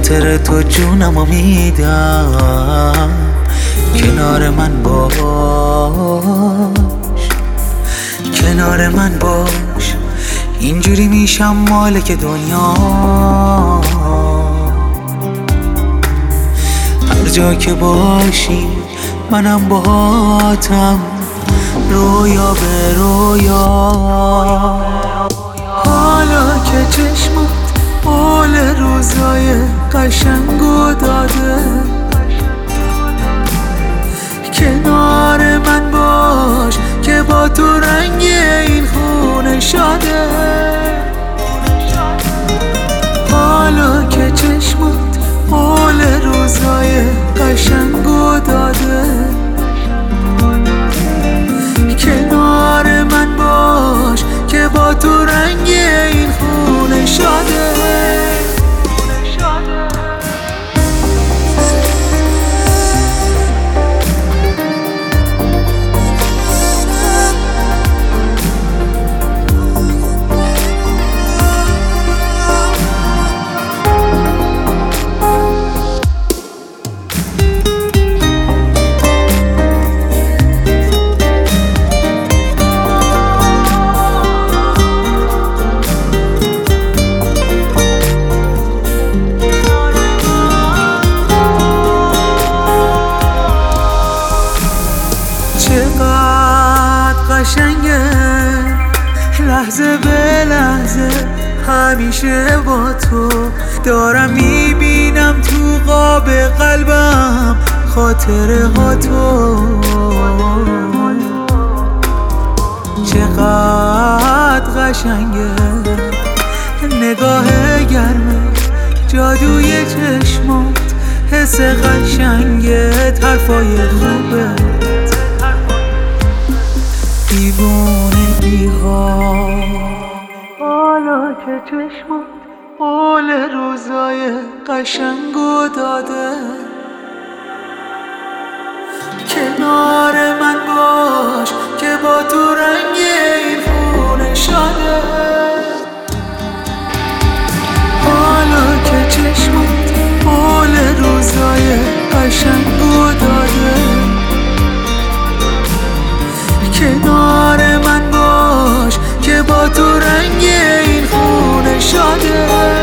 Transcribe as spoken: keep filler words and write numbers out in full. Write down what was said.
خاطر تو جونمو میدم، کنار من باش، کنار من باش. اینجوری میشم مالک دنیا، هر جا که باشی منم باهاتم، رویا به رویا. حالا که چشمات حال روزای قشنگو داده، کنار من باش که با تو رنگ این خونه شاده. حالا که چشمات حال روزای قشنگو داده، کنار من باش که با تو رنگ این خونه شاده. چقدر قشنگه لحظه به لحظه، همیشه با تو دارم میبینم تو قاب قلبم خاطره ها تو. چقدر قشنگه نگاه گرمه، جادوی چشمات، حس قشنگت، حرفای خوبه، دیوانگی ها. حالا که چشمات حال روزای قشنگو داده، کنار من باش که با تو رنگ این خونه شاده. حالا که چشمات حال روزای قشنگو داده، کنار من باش که با تو رنگ این خونه شاده.